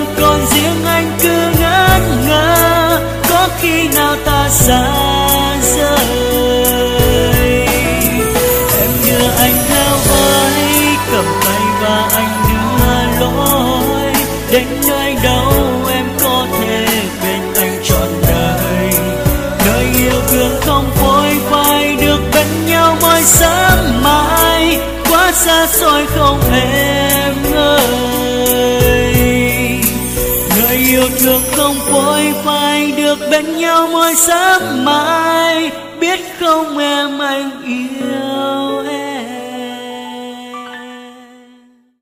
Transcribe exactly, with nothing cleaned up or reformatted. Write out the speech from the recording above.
còn riêng anh cứ ngỡ ngơ, có khi nào ta xa rời. Em đưa anh theo với cầm tay và anh đưa lối đến nơi đâu em có thể bên anh trọn đời. Nơi yêu thương không phôi phai được bên nhau mỗi sớm mai, quá xa xôi không em ơi. Nơi yêu thương không phôi phai được bên nhau mỗi sớm mai, biết không em anh yêu